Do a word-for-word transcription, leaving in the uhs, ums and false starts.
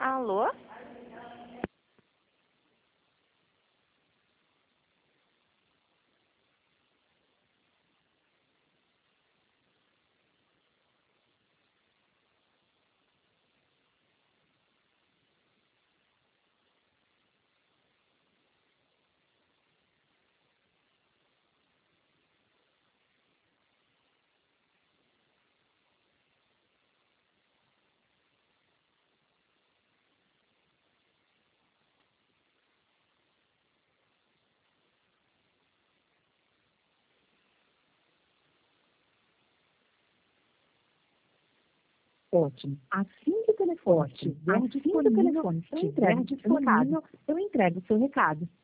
Alô? Ótimo. Assim que o telefone estiver disponível, eu entrego o seu recado. Eu entrego o seu recado.